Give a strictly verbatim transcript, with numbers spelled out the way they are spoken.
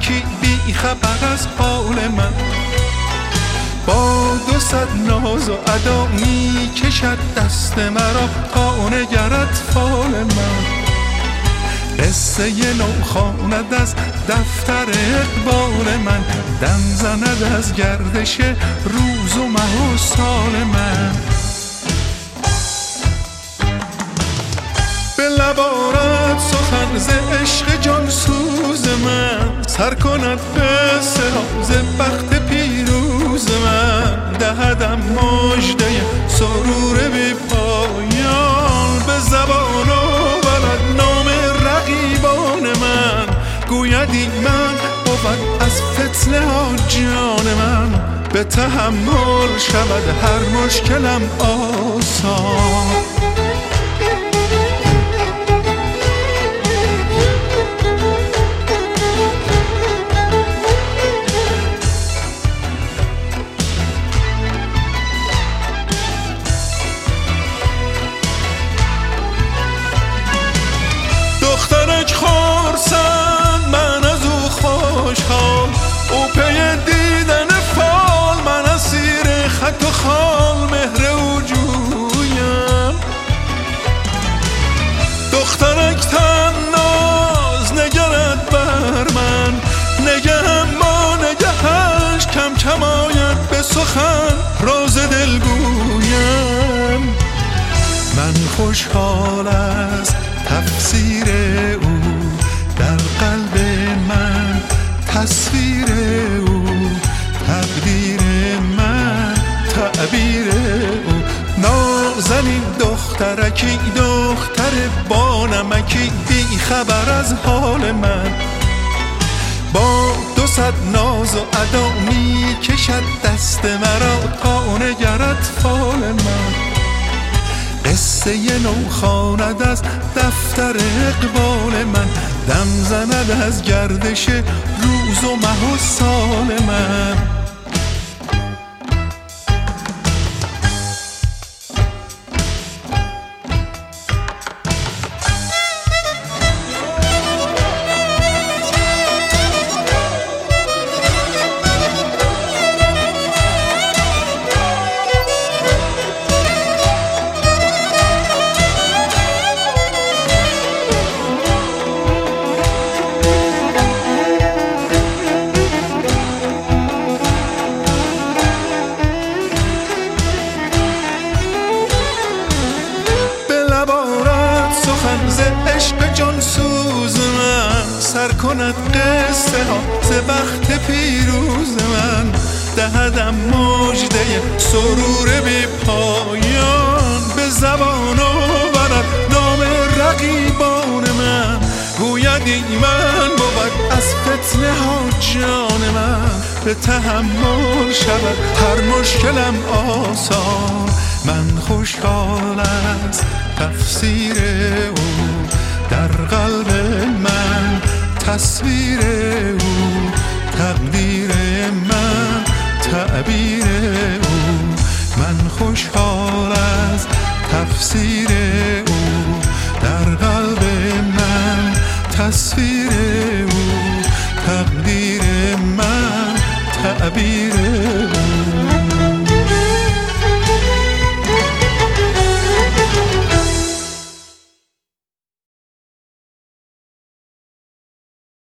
نمکی بی خبر از حال من. با دو صد ناز و ادا می کشد دست مرا تا نگرد فال من. قصه نو خواند از دفتر اقبال من، دم زند از گردش روز و ماه و سال من. به لب آرد سخن ز عشق جان سوز من، سر کند قصه ها ز بخت پیروز من. دهدم مژده سرور بی پایان، به زبان آورد نام رقیبان من. گوید این من بود از فتنه ها جان من، به تحمل شود هر مشکلم آسان. دخترک خورسند من از او خوشحال، او پی دیدن فال من اسیر خط و خال مهر او جویم. دخترک تناز نگرد بر من، نگهم با نگهش کم کم آید به سخن راز دل گویم. من خوشحال از تفسیر او در قلب من، تصویر او تقدیر من، تعبیر او. نازنین دخترکی دختر بانمکی بی خبر از حال من. با دو صد ناز و ادا می کشد دست مرا تا نگرد فال من. قصه نو خواند از دفتر اقبال من، دم زند از گردش روز و ماه و سال من. ز عشق جان سوز من، سر کند قصه ها ز بخت پیروز من. دهدم مژده سرور بی پایان، به زبان آورد نام رقیبان من. گوید این من بود از فتنه ها جان من، به تحمل شود هر مشکلم آسان. من خوشحال از تفسیر او در قلب من، تصویر او تقدیر من، تعبیر او. من خوشحال از تفسیر او در قلب من، تصویر او